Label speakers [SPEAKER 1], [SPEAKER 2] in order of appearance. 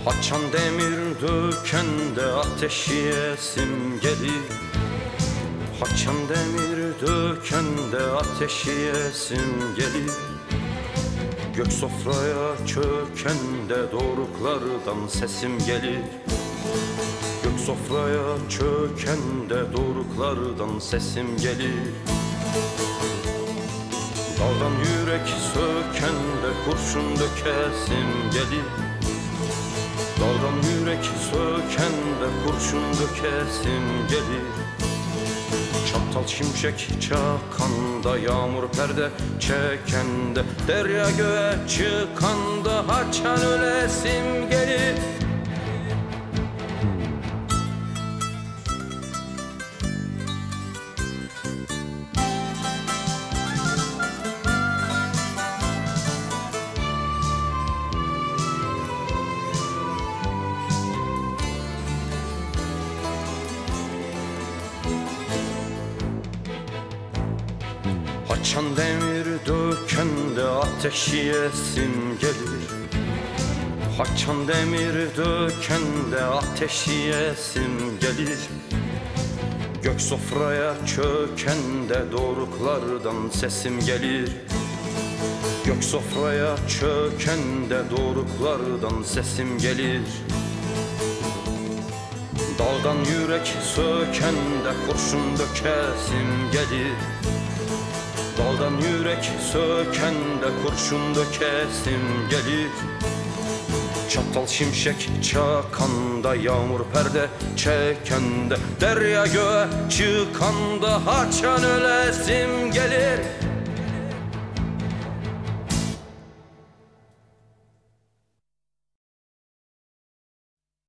[SPEAKER 1] Açan demir dökende ateşiyesim gelir. Açan demir dökende ateşiyesim gelir. Gök sofraya çökende doruklardan sesim gelir. Gök sofraya çökende doruklardan sesim gelir. Dağdan yürek sökende kurşun dökesim gelir. Dağdan yürek sökende kurşun dökesim gelir. Çatal şimşek çakanda, yağmur perde çekende, derya göğe çıkanda haçan ölesim gelir. Açan demir dökende ateşiyesim gelir. Açan demir dökende ateşiyesim gelir. Gök sofraya çökende doruklardan sesim gelir. Gök sofraya çökende doruklardan sesim gelir. Dağdan yürek sökende kurşun dökesim gelir. Dağdan yürek sökende kurşun dökesim gelir. Çatal şimşek çakanda, yağmur perde çekende, derya göğe çıkanda haçan ölesim gelir.